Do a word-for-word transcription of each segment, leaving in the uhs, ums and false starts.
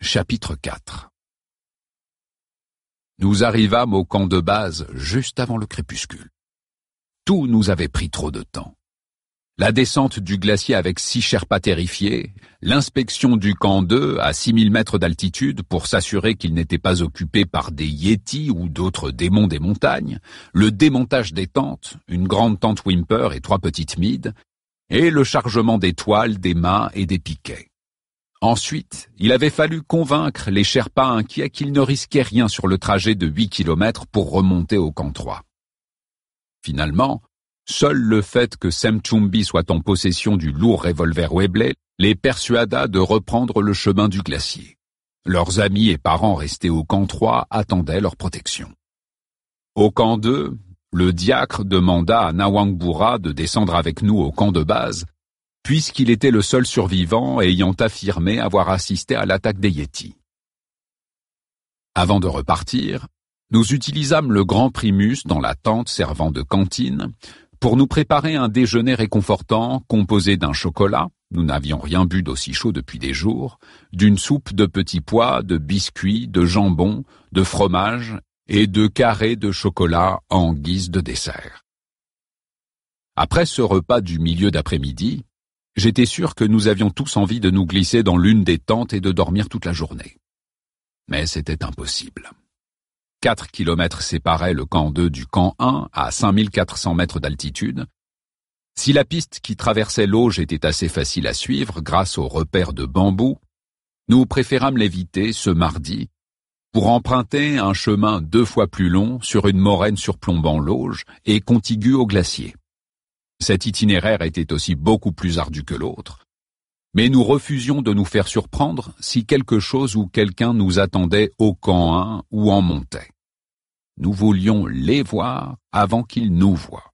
Chapitre quatre. Nous arrivâmes au camp de base juste avant le crépuscule. Tout nous avait pris trop de temps. La descente du glacier avec six Sherpas terrifiés, l'inspection du camp deux à six mille mètres d'altitude pour s'assurer qu'il n'était pas occupé par des yétis ou d'autres démons des montagnes, le démontage des tentes, une grande tente Whymper et trois petites mides, et le chargement des toiles, des mâts et des piquets. Ensuite, il avait fallu convaincre les Sherpas inquiets qu'ils ne risquaient rien sur le trajet de huit kilomètres pour remonter au camp trois. Finalement, seul le fait que Semchumbi soit en possession du lourd revolver Webley les persuada de reprendre le chemin du glacier. Leurs amis et parents restés au camp trois attendaient leur protection. Au camp deux, le diacre demanda à Nawangbura de descendre avec nous au camp de base, puisqu'il était le seul survivant ayant affirmé avoir assisté à l'attaque des Yétis. Avant de repartir, nous utilisâmes le grand primus dans la tente servant de cantine pour nous préparer un déjeuner réconfortant composé d'un chocolat, nous n'avions rien bu d'aussi chaud depuis des jours, d'une soupe de petits pois, de biscuits, de jambon, de fromage et de carrés de chocolat en guise de dessert. Après ce repas du milieu d'après-midi, j'étais sûr que nous avions tous envie de nous glisser dans l'une des tentes et de dormir toute la journée. Mais c'était impossible. Quatre kilomètres séparaient le camp deux du camp un à cinq mille quatre cents mètres d'altitude. Si la piste qui traversait l'auge était assez facile à suivre grâce aux repères de bambous, nous préférâmes l'éviter ce mardi pour emprunter un chemin deux fois plus long sur une moraine surplombant l'auge et contiguë au glacier. Cet itinéraire était aussi beaucoup plus ardu que l'autre, mais nous refusions de nous faire surprendre si quelque chose ou quelqu'un nous attendait au camp un ou en montait. Nous voulions les voir avant qu'ils nous voient.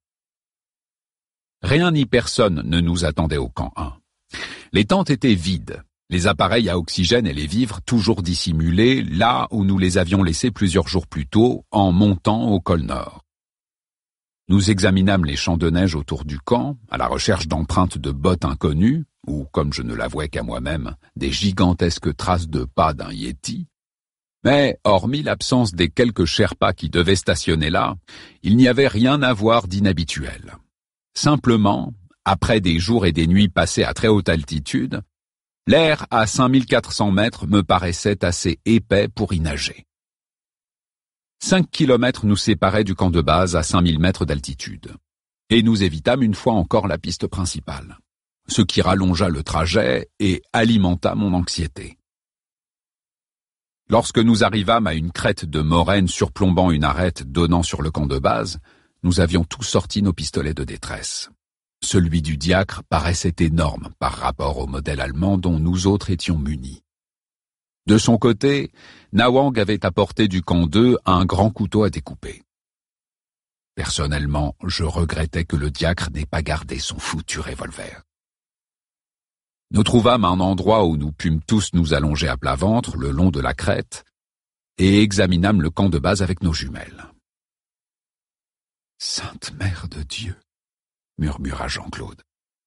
Rien ni personne ne nous attendait au camp un. Les tentes étaient vides, les appareils à oxygène et les vivres toujours dissimulés là où nous les avions laissés plusieurs jours plus tôt en montant au col nord. Nous examinâmes les champs de neige autour du camp, à la recherche d'empreintes de bottes inconnues, ou, comme je ne l'avouais qu'à moi-même, des gigantesques traces de pas d'un yéti. Mais, hormis l'absence des quelques Sherpas qui devaient stationner là, il n'y avait rien à voir d'inhabituel. Simplement, après des jours et des nuits passés à très haute altitude, l'air à cinq mille quatre cents mètres me paraissait assez épais pour y nager. Cinq kilomètres nous séparaient du camp de base à cinq mille mètres d'altitude. Et nous évitâmes une fois encore la piste principale, ce qui rallongea le trajet et alimenta mon anxiété. Lorsque nous arrivâmes à une crête de moraine surplombant une arête donnant sur le camp de base, nous avions tous sorti nos pistolets de détresse. Celui du diacre paraissait énorme par rapport au modèle allemand dont nous autres étions munis. De son côté, Nawang avait apporté du camp deux un grand couteau à découper. Personnellement, je regrettais que le diacre n'ait pas gardé son foutu revolver. Nous trouvâmes un endroit où nous pûmes tous nous allonger à plat ventre le long de la crête et examinâmes le camp de base avec nos jumelles. « Sainte Mère de Dieu !» murmura Jean-Claude.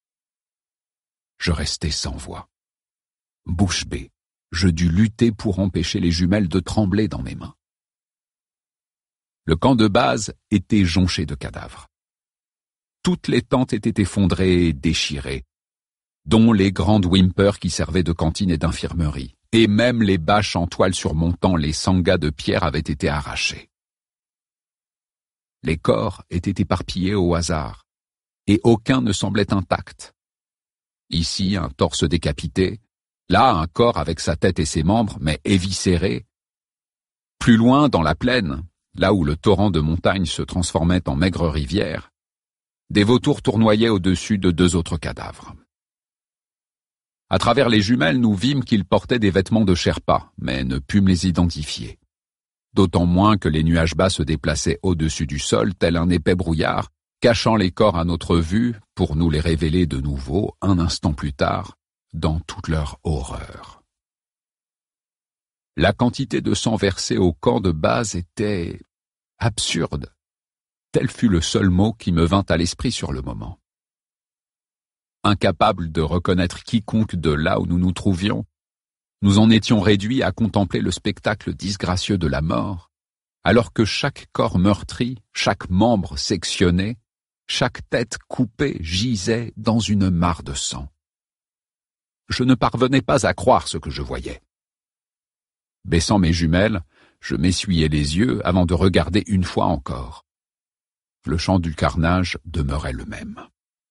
Je restai sans voix. Bouche bée, je dus lutter pour empêcher les jumelles de trembler dans mes mains. Le camp de base était jonché de cadavres. Toutes les tentes étaient effondrées et déchirées, dont les grandes Whymper qui servaient de cantine et d'infirmerie, et même les bâches en toile surmontant les sangas de pierre avaient été arrachées. Les corps étaient éparpillés au hasard, et aucun ne semblait intact. Ici, un torse décapité, là, un corps avec sa tête et ses membres, mais éviscérés. Plus loin, dans la plaine, là où le torrent de montagne se transformait en maigre rivière, des vautours tournoyaient au-dessus de deux autres cadavres. À travers les jumelles, nous vîmes qu'ils portaient des vêtements de Sherpa, mais ne pûmes les identifier. D'autant moins que les nuages bas se déplaçaient au-dessus du sol, tel un épais brouillard, cachant les corps à notre vue pour nous les révéler de nouveau un instant plus tard, dans toute leur horreur. La quantité de sang versé au camp de base était absurde. Tel fut le seul mot qui me vint à l'esprit sur le moment. Incapable de reconnaître quiconque de là où nous nous trouvions, Nous en étions réduits à contempler le spectacle disgracieux de la mort, alors que chaque corps meurtri, chaque membre sectionné, chaque tête coupée gisait dans une mare de sang. Je ne parvenais pas à croire ce que je voyais. Baissant mes jumelles, je m'essuyais les yeux avant de regarder une fois encore. Le champ du carnage demeurait le même.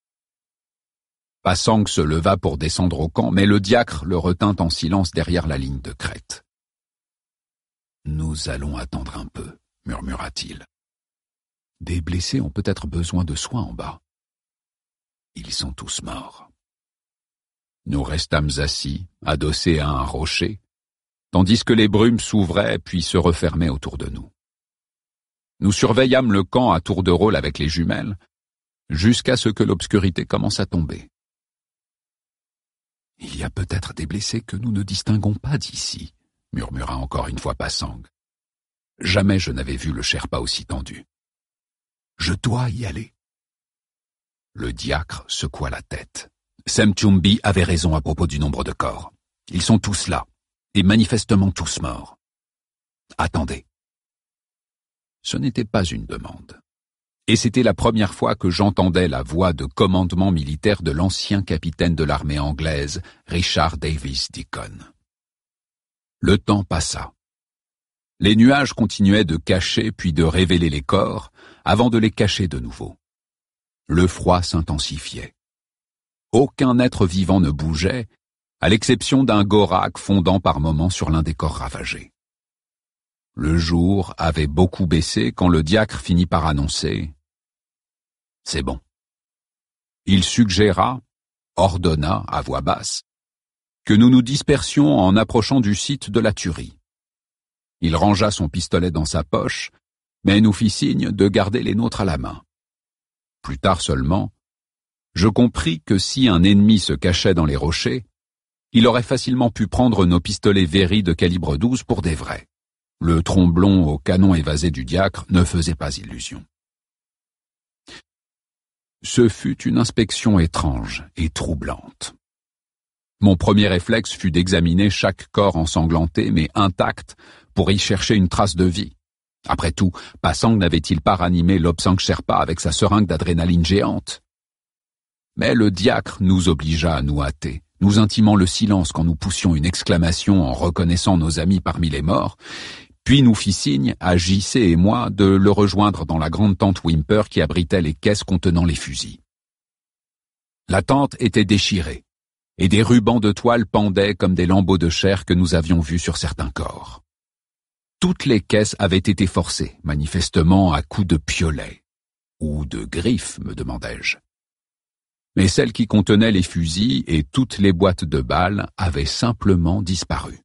Pasang se leva pour descendre au camp, mais le diacre le retint en silence derrière la ligne de crête. « Nous allons attendre un peu, » murmura-t-il. « Des blessés ont peut-être besoin de soins en bas. Ils sont tous morts. » Nous restâmes assis, adossés à un rocher, tandis que les brumes s'ouvraient puis se refermaient autour de nous. Nous surveillâmes le camp à tour de rôle avec les jumelles, jusqu'à ce que l'obscurité commence à tomber. « Il y a peut-être des blessés que nous ne distinguons pas d'ici, » murmura encore une fois Pasang. Jamais je n'avais vu le Sherpa aussi tendu. « Je dois y aller. » Le diacre secoua la tête. Semchumbi avait raison à propos du nombre de corps. Ils sont tous là, et manifestement tous morts. Attendez. Ce n'était pas une demande. Et c'était la première fois que j'entendais la voix de commandement militaire de l'ancien capitaine de l'armée anglaise, Richard Davis Deacon. Le temps passa. Les nuages continuaient de cacher puis de révéler les corps, avant de les cacher de nouveau. Le froid s'intensifiait. Aucun être vivant ne bougeait, à l'exception d'un gorak fondant par moments sur l'un des corps ravagés. Le jour avait beaucoup baissé quand le diacre finit par annoncer « C'est bon ». Il suggéra, ordonna à voix basse, que nous nous dispersions en approchant du site de la tuerie. Il rangea son pistolet dans sa poche, mais nous fit signe de garder les nôtres à la main. Plus tard seulement, je compris que si un ennemi se cachait dans les rochers, il aurait facilement pu prendre nos pistolets Very de calibre douze pour des vrais. Le tromblon au canon évasé du diacre ne faisait pas illusion. Ce fut une inspection étrange et troublante. Mon premier réflexe fut d'examiner chaque corps ensanglanté mais intact pour y chercher une trace de vie. Après tout, Pasang n'avait-il pas ranimé Lobsang Sherpa avec sa seringue d'adrénaline géante? Mais le diacre nous obligea à nous hâter, nous intimant le silence quand nous poussions une exclamation en reconnaissant nos amis parmi les morts, puis nous fit signe, à J C et moi, de le rejoindre dans la grande tente Whymper qui abritait les caisses contenant les fusils. La tente était déchirée, et des rubans de toile pendaient comme des lambeaux de chair que nous avions vus sur certains corps. Toutes les caisses avaient été forcées, manifestement à coups de piolet. Ou de griffes, me demandai-je. Mais celles qui contenaient les fusils et toutes les boîtes de balles avaient simplement disparu.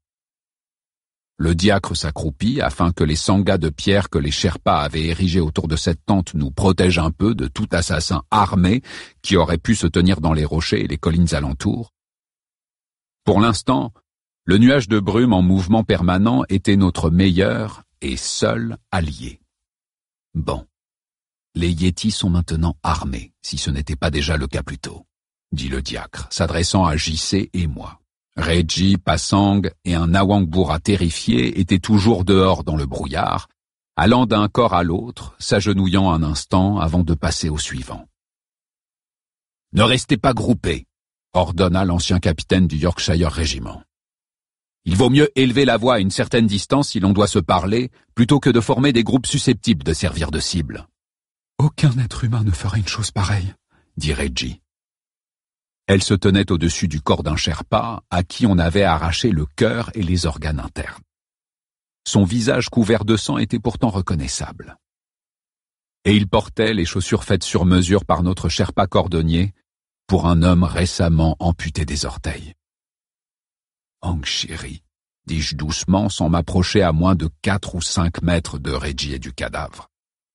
Le diacre s'accroupit afin que les sangas de pierre que les Sherpas avaient érigés autour de cette tente nous protègent un peu de tout assassin armé qui aurait pu se tenir dans les rochers et les collines alentours. Pour l'instant, le nuage de brume en mouvement permanent était notre meilleur et seul allié. Bon, les Yétis sont maintenant armés, si ce n'était pas déjà le cas plus tôt, dit le diacre, s'adressant à J C et moi. Reggie, Pasang et un Nawangboura terrifié étaient toujours dehors dans le brouillard, allant d'un corps à l'autre, s'agenouillant un instant avant de passer au suivant. « Ne restez pas groupés », ordonna l'ancien capitaine du Yorkshire Régiment. « Il vaut mieux élever la voix à une certaine distance si l'on doit se parler, plutôt que de former des groupes susceptibles de servir de cible. »« Aucun être humain ne fera une chose pareille, » dit Reggie. Elle se tenait au-dessus du corps d'un Sherpa à qui on avait arraché le cœur et les organes internes. Son visage couvert de sang était pourtant reconnaissable. Et il portait les chaussures faites sur mesure par notre Sherpa cordonnier pour un homme récemment amputé des orteils. « Angshiri », dis-je doucement sans m'approcher à moins de quatre ou cinq mètres de Reggie et du cadavre.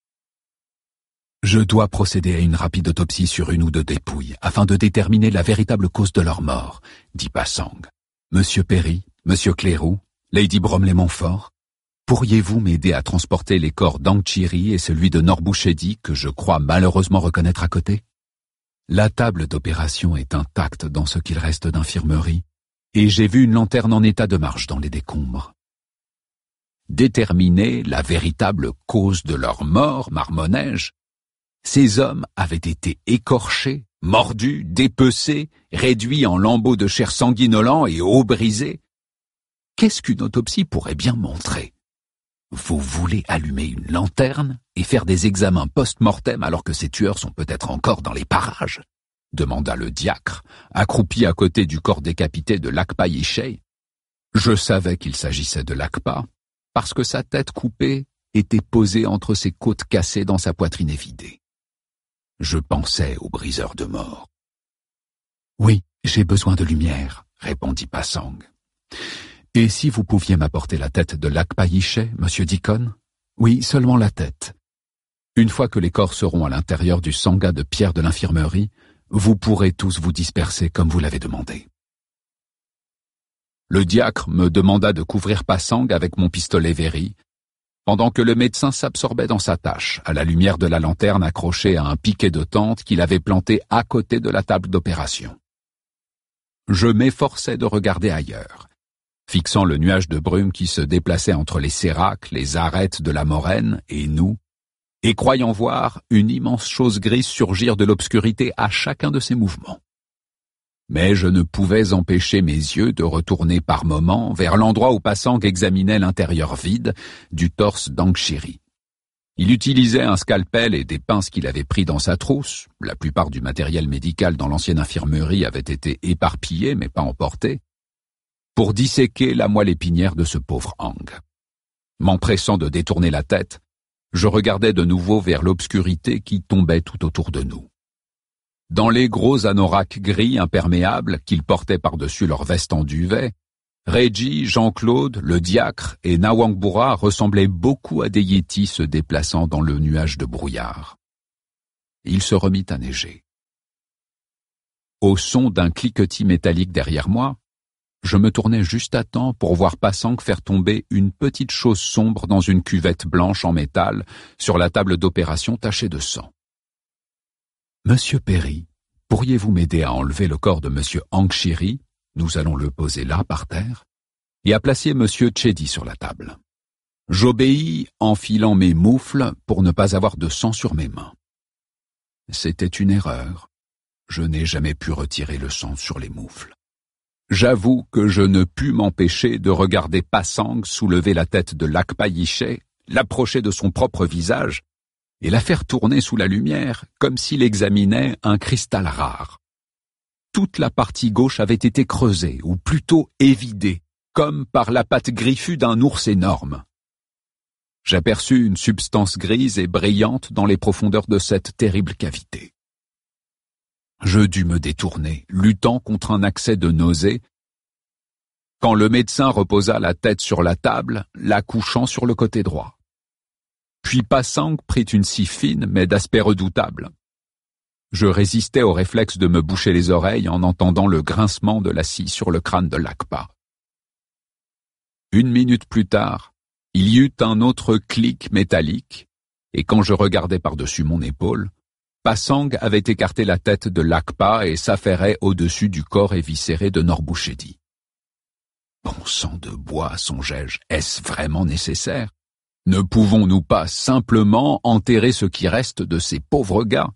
Je dois procéder à une rapide autopsie sur une ou deux dépouilles, afin de déterminer la véritable cause de leur mort, dit Pasang. Monsieur Perry, Monsieur Clérou, Lady Bromley-Montfort, pourriez-vous m'aider à transporter les corps d'Angchiri et celui de Norbouchedi, que je crois malheureusement reconnaître à côté? La table d'opération est intacte dans ce qu'il reste d'infirmerie, et j'ai vu une lanterne en état de marche dans les décombres. Déterminer la véritable cause de leur mort, marmonnai-je, ces hommes avaient été écorchés, mordus, dépecés, réduits en lambeaux de chair sanguinolents et os brisés. Qu'est-ce qu'une autopsie pourrait bien montrer? Vous voulez allumer une lanterne et faire des examens post-mortem alors que ces tueurs sont peut-être encore dans les parages? Demanda le diacre, accroupi à côté du corps décapité de Lakpa Yishai. Je savais qu'il s'agissait de Lakpa, parce que sa tête coupée était posée entre ses côtes cassées dans sa poitrine évidée. Je pensais au briseur de mort. « Oui, j'ai besoin de lumière, » répondit Pasang. « Et si vous pouviez m'apporter la tête de Lakpa Yishai, monsieur Deacon? Oui, seulement la tête. Une fois que les corps seront à l'intérieur du sangha de pierre de l'infirmerie, vous pourrez tous vous disperser comme vous l'avez demandé. » Le diacre me demanda de couvrir Pasang avec mon pistolet Véry, pendant que le médecin s'absorbait dans sa tâche, à la lumière de la lanterne accrochée à un piquet de tente qu'il avait planté à côté de la table d'opération. Je m'efforçais de regarder ailleurs, fixant le nuage de brume qui se déplaçait entre les séracs, les arêtes de la moraine et nous, et croyant voir une immense chose grise surgir de l'obscurité à chacun de ses mouvements. Mais je ne pouvais empêcher mes yeux de retourner par moments vers l'endroit où Pasang examinait l'intérieur vide du torse d'Angshiri. Il utilisait un scalpel et des pinces qu'il avait pris dans sa trousse, la plupart du matériel médical dans l'ancienne infirmerie avait été éparpillé mais pas emporté, pour disséquer la moelle épinière de ce pauvre Ang. M'empressant de détourner la tête, je regardais de nouveau vers l'obscurité qui tombait tout autour de nous. Dans les gros anoraks gris imperméables qu'ils portaient par-dessus leur veste en duvet, Reggie, Jean-Claude, le diacre et Nawangboura ressemblaient beaucoup à des yétis se déplaçant dans le nuage de brouillard. Il se remit à neiger. Au son d'un cliquetis métallique derrière moi, je me tournai juste à temps pour voir Pasang faire tomber une petite chose sombre dans une cuvette blanche en métal sur la table d'opération tachée de sang. Monsieur Perry, pourriez-vous m'aider à enlever le corps de monsieur Angshiri, nous allons le poser là par terre, et à placer monsieur Chedi sur la table. J'obéis en filant mes moufles pour ne pas avoir de sang sur mes mains. C'était une erreur. Je n'ai jamais pu retirer le sang sur les moufles. J'avoue que je ne pus m'empêcher de regarder Pasang soulever la tête de Lakpa Yishai, l'approcher de son propre visage, et la faire tourner sous la lumière, comme s'il examinait un cristal rare. Toute la partie gauche avait été creusée, ou plutôt évidée, comme par la patte griffue d'un ours énorme. J'aperçus une substance grise et brillante dans les profondeurs de cette terrible cavité. Je dus me détourner, luttant contre un accès de nausée, quand le médecin reposa la tête sur la table, la couchant sur le côté droit. Puis Pasang prit une scie fine, mais d'aspect redoutable. Je résistais au réflexe de me boucher les oreilles en entendant le grincement de la scie sur le crâne de Lakpa. Une minute plus tard, il y eut un autre clic métallique, et quand je regardais par-dessus mon épaule, Pasang avait écarté la tête de Lakpa et s'affairait au-dessus du corps éviscéré de Norbouchedi. Bon sang de bois, songeai-je, est-ce vraiment nécessaire? Ne pouvons-nous pas simplement enterrer ce qui reste de ces pauvres gars?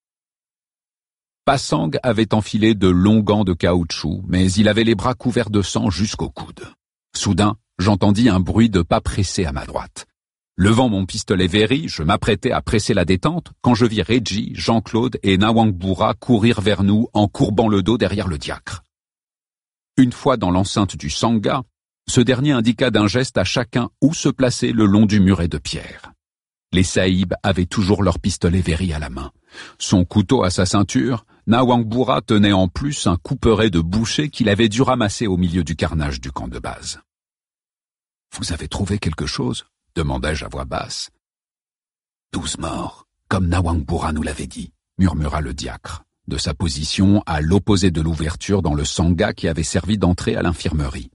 Pasang avait enfilé de longs gants de caoutchouc, mais il avait les bras couverts de sang jusqu'au coude. Soudain, j'entendis un bruit de pas pressés à ma droite. Levant mon pistolet Véry, je m'apprêtais à presser la détente quand je vis Reggie, Jean-Claude et Nawangboura courir vers nous en courbant le dos derrière le diacre. Une fois dans l'enceinte du sangha, ce dernier indiqua d'un geste à chacun où se placer le long du muret de pierre. Les saïbs avaient toujours leur pistolet Véry à la main. Son couteau à sa ceinture, Nawangboura tenait en plus un couperet de boucher qu'il avait dû ramasser au milieu du carnage du camp de base. « Vous avez trouvé quelque chose ?» demandai-je à voix basse. « Douze morts, comme Nawangboura nous l'avait dit, » murmura le diacre, de sa position à l'opposé de l'ouverture dans le sangha qui avait servi d'entrée à l'infirmerie.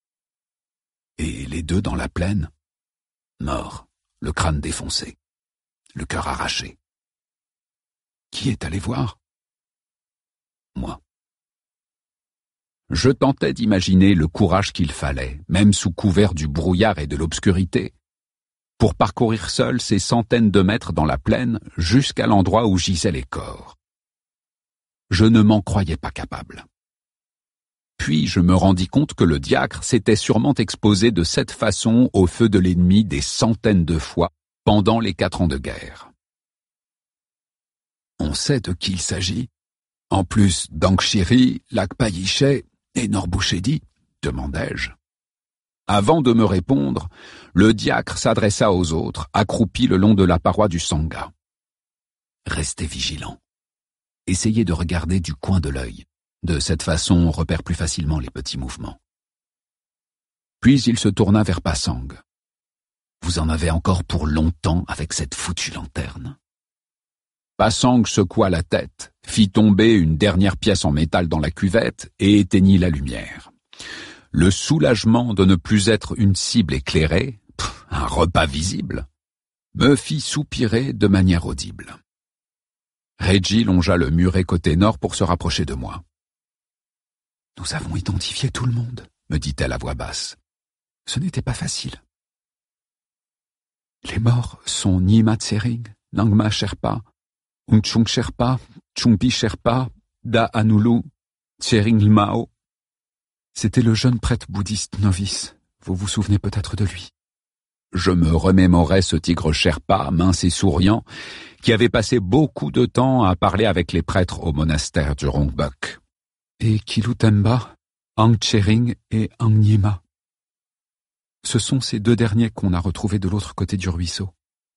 Et les deux dans la plaine? Morts, le crâne défoncé, le cœur arraché. Qui est allé voir? Moi. Je tentais d'imaginer le courage qu'il fallait, même sous couvert du brouillard et de l'obscurité, pour parcourir seul ces centaines de mètres dans la plaine jusqu'à l'endroit où gisaient les corps. Je ne m'en croyais pas capable. Puis je me rendis compte que le diacre s'était sûrement exposé de cette façon au feu de l'ennemi des centaines de fois pendant les quatre ans de guerre. On sait de qui il s'agit. En plus d'Angshiri, Lakpa-Yishe et Norbouchedi, demandai-je. Avant de me répondre, le diacre s'adressa aux autres, accroupis le long de la paroi du sangha. Restez vigilants. Essayez de regarder du coin de l'œil. De cette façon, on repère plus facilement les petits mouvements. Puis il se tourna vers Pasang. Vous en avez encore pour longtemps avec cette foutue lanterne. Pasang secoua la tête, fit tomber une dernière pièce en métal dans la cuvette et éteignit la lumière. Le soulagement de ne plus être une cible éclairée, pff, un repas visible, me fit soupirer de manière audible. Reggie longea le muret côté nord pour se rapprocher de moi. « Nous avons identifié tout le monde, » me dit-elle à voix basse. « Ce n'était pas facile. Les morts sont Nyima Tsering, Nangma Sherpa, Ungchung Sherpa, Chungpi Sherpa, Da Anulu, Tsering Lmao. C'était le jeune prêtre bouddhiste novice. Vous vous souvenez peut-être de lui. » Je me remémorais ce tigre Sherpa, mince et souriant, qui avait passé beaucoup de temps à parler avec les prêtres au monastère du Rongbuk. Et Kilutemba, Angchering et Angnyima. Ce sont ces deux derniers qu'on a retrouvés de l'autre côté du ruisseau.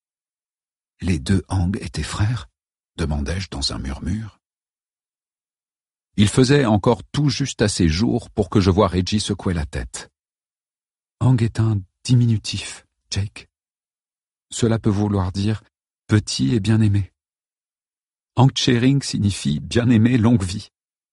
Les deux Ang étaient frères ? Demandai-je dans un murmure. Il faisait encore tout juste assez jour pour que je voie Reggie secouer la tête. Ang est un diminutif, Jake. Cela peut vouloir dire petit et bien-aimé. Angchering signifie bien-aimé longue vie.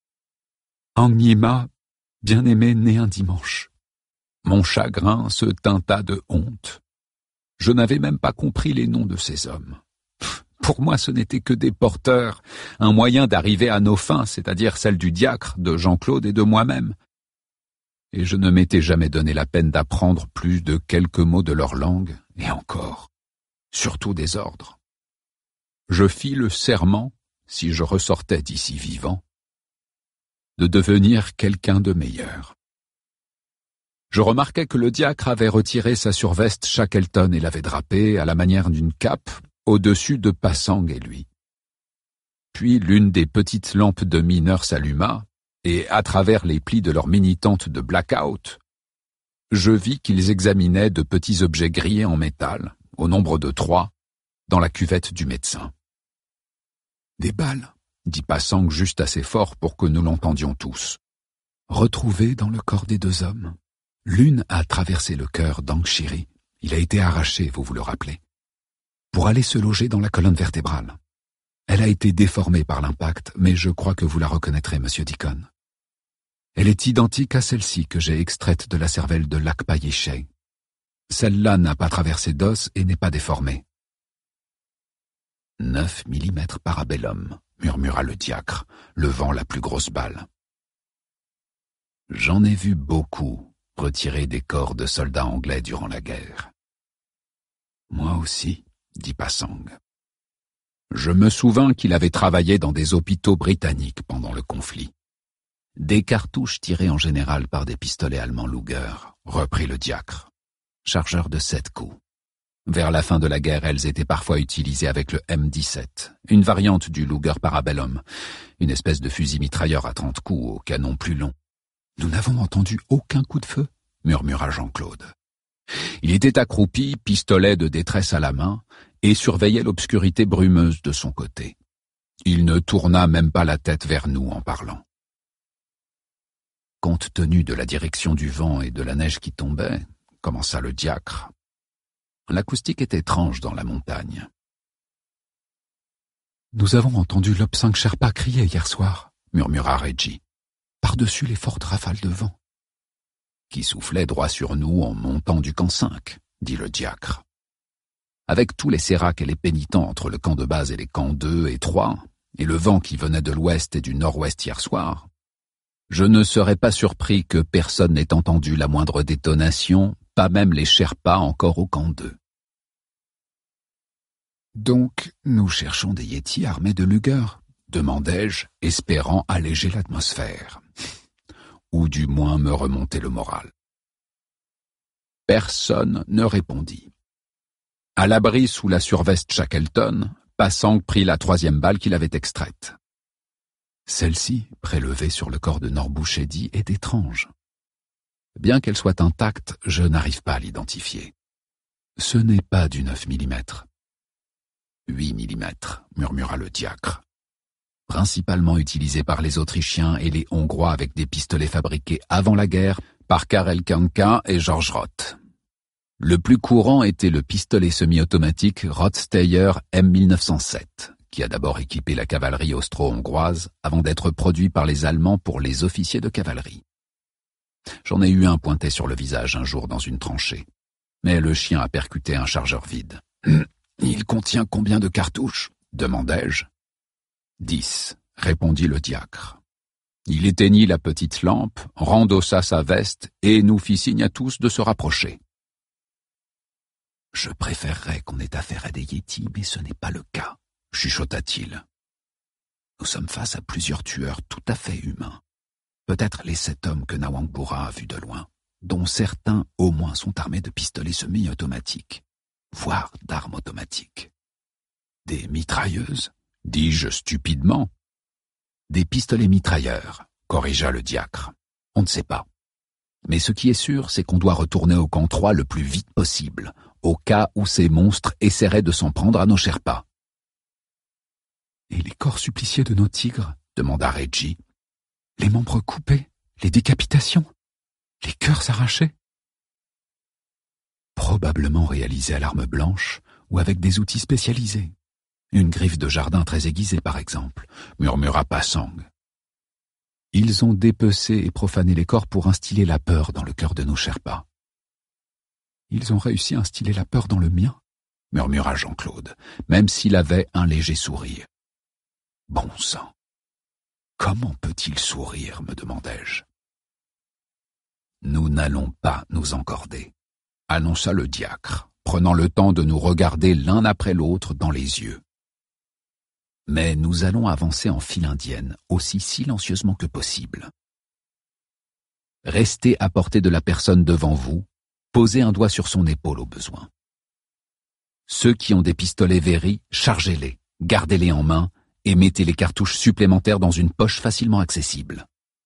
Angnyima, bien-aimé né un dimanche. Mon chagrin se teinta de honte. Je n'avais même pas compris les noms de ces hommes. Pour moi, ce n'étaient que des porteurs, un moyen d'arriver à nos fins, c'est-à-dire celle du diacre, de Jean-Claude et de moi-même. Et je ne m'étais jamais donné la peine d'apprendre plus de quelques mots de leur langue, et encore, surtout des ordres. Je fis le serment, si je ressortais d'ici vivant, de devenir quelqu'un de meilleur. Je remarquai que le diacre avait retiré sa surveste Shackleton et l'avait drapée, à la manière d'une cape, au-dessus de Pasang et lui. Puis l'une des petites lampes de mineurs s'alluma, et à travers les plis de leur mini-tente de blackout, je vis qu'ils examinaient de petits objets grillés en métal, au nombre de trois, dans la cuvette du médecin. « Des balles », dit Pasang juste assez fort pour que nous l'entendions tous. « Retrouvées dans le corps des deux hommes. L'une a traversé le cœur d'Angshiri. Il a été arraché, vous vous le rappelez, pour aller se loger dans la colonne vertébrale. Elle a été déformée par l'impact, mais je crois que vous la reconnaîtrez, monsieur Deacon. Elle est identique à celle-ci que j'ai extraite de la cervelle de Lakpa-Yishe. Celle-là n'a pas traversé d'os et n'est pas déformée. Neuf millimètres parabellum, murmura le diacre, levant la plus grosse balle. J'en ai vu beaucoup retirer des corps de soldats anglais durant la guerre. Moi aussi, dit Pasang. Je me souvins qu'il avait travaillé dans des hôpitaux britanniques pendant le conflit. Des cartouches tirées en général par des pistolets allemands Luger, reprit le diacre. Chargeurs de sept coups. Vers la fin de la guerre, elles étaient parfois utilisées avec le M dix-sept, une variante du Luger Parabellum, une espèce de fusil mitrailleur à trente coups au canon plus long. Nous n'avons entendu aucun coup de feu, murmura Jean-Claude. Il était accroupi, pistolet de détresse à la main, et surveillait l'obscurité brumeuse de son côté. Il ne tourna même pas la tête vers nous en parlant. Compte tenu de la direction du vent et de la neige qui tombait, commença le diacre, l'acoustique est étrange dans la montagne. Nous avons entendu l'Obsang Sherpa crier hier soir, murmura Reggie, par-dessus les fortes rafales de vent. Qui soufflait droit sur nous en montant du camp cinq, dit le diacre. Avec tous les séracs et les pénitents entre le camp de base et les camps deux et trois, et le vent qui venait de l'ouest et du nord-ouest hier soir, Je ne serais pas surpris que personne n'ait entendu la moindre détonation, pas même les Sherpas encore au camp deux. Donc, nous cherchons des Yétis armés de Luger, demandai-je, espérant alléger l'atmosphère. Ou du moins me remonter le moral. Personne ne répondit. À l'abri sous la surveste Shackleton, Passang prit la troisième balle qu'il avait extraite. Celle-ci, prélevée sur le corps de Norbouchedi, est étrange. Bien qu'elle soit intacte, je n'arrive pas à l'identifier. Ce n'est pas du neuf millimètres. Huit millimètres, murmura le diacre. Principalement utilisé par les Autrichiens et les Hongrois avec des pistolets fabriqués avant la guerre par Karel Kanka et George Roth. Le plus courant était le pistolet semi-automatique Rothsteyr M mille neuf cent sept, qui a d'abord équipé la cavalerie austro-hongroise avant d'être produit par les Allemands pour les officiers de cavalerie. J'en ai eu un pointé sur le visage un jour dans une tranchée, mais le chien a percuté un chargeur vide. « Il contient combien de cartouches ?» demandai-je. « Dix, » répondit le diacre. Il éteignit la petite lampe, rendossa sa veste et nous fit signe à tous de se rapprocher. « Je préférerais qu'on ait affaire à des Yétis, mais ce n'est pas le cas, » chuchota-t-il. « Nous sommes face à plusieurs tueurs tout à fait humains. Peut-être les sept hommes que Nawangbura a vus de loin, dont certains au moins sont armés de pistolets semi-automatiques, voire d'armes automatiques. Des mitrailleuses, dis-je stupidement. Des pistolets mitrailleurs, corrigea le diacre. On ne sait pas. Mais ce qui est sûr, c'est qu'on doit retourner au camp trois le plus vite possible, au cas où ces monstres essaieraient de s'en prendre à nos Sherpas. Et les corps suppliciés de nos tigres, demanda Reggie. Les membres coupés, les décapitations, les cœurs arrachés. Probablement réalisés à l'arme blanche ou avec des outils spécialisés. Une griffe de jardin très aiguisée, par exemple, murmura Passang. Ils ont dépecé et profané les corps pour instiller la peur dans le cœur de nos Sherpas. Ils ont réussi à instiller la peur dans le mien, murmura Jean-Claude, même s'il avait un léger sourire. Bon sang. Comment peut-il sourire, me demandai-je. Nous n'allons pas nous encorder, annonça le diacre, prenant le temps de nous regarder l'un après l'autre dans les yeux. Mais nous allons avancer en file indienne, aussi silencieusement que possible. Restez à portée de la personne devant vous, posez un doigt sur son épaule au besoin. Ceux qui ont des pistolets Very, chargez-les, gardez-les en main et mettez les cartouches supplémentaires dans une poche facilement accessible.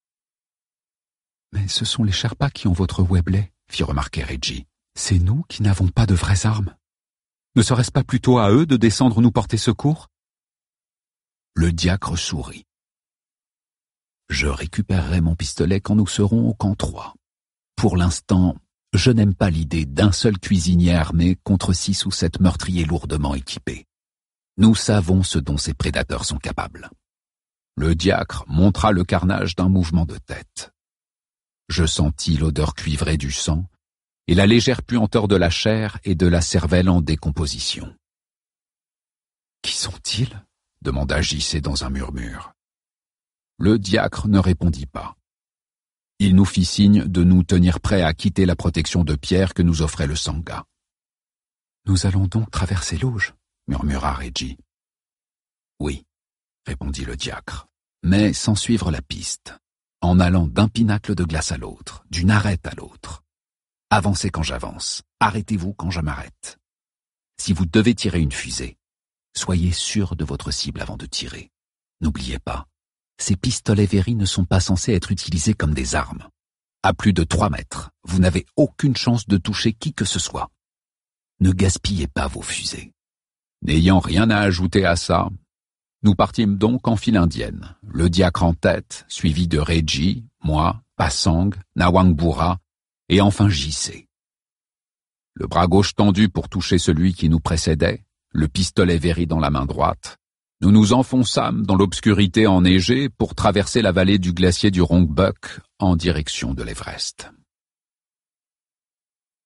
Mais ce sont les Sherpas qui ont votre Webley, fit remarquer Reggie. C'est nous qui n'avons pas de vraies armes. Ne serait-ce pas plutôt à eux de descendre nous porter secours ? Le diacre sourit. Je récupérerai mon pistolet quand nous serons au camp trois. Pour l'instant, je n'aime pas l'idée d'un seul cuisinier armé contre six ou sept meurtriers lourdement équipés. Nous savons ce dont ces prédateurs sont capables. Le diacre montra le carnage d'un mouvement de tête. Je sentis l'odeur cuivrée du sang et la légère puanteur de la chair et de la cervelle en décomposition. « Qui sont-ils » demanda J C dans un murmure. Le diacre ne répondit pas. Il nous fit signe de nous tenir prêts à quitter la protection de pierre que nous offrait le Sangha. « Nous allons donc traverser l'Auge » murmura Reggie. « Oui, » répondit le diacre, mais sans suivre la piste, en allant d'un pinacle de glace à l'autre, d'une arête à l'autre. Avancez quand j'avance, arrêtez-vous quand je m'arrête. Si vous devez tirer une fusée, soyez sûr de votre cible avant de tirer. N'oubliez pas, ces pistolets Very ne sont pas censés être utilisés comme des armes. À plus de trois mètres, vous n'avez aucune chance de toucher qui que ce soit. Ne gaspillez pas vos fusées. N'ayant rien à ajouter à ça, nous partîmes donc en file indienne, le diacre en tête, suivi de Reggie, moi, Passang, Nawangbura et enfin J C. Le bras gauche tendu pour toucher celui qui nous précédait, le pistolet Very dans la main droite, nous nous enfonçâmes dans l'obscurité enneigée pour traverser la vallée du glacier du Rongbuk en direction de l'Everest.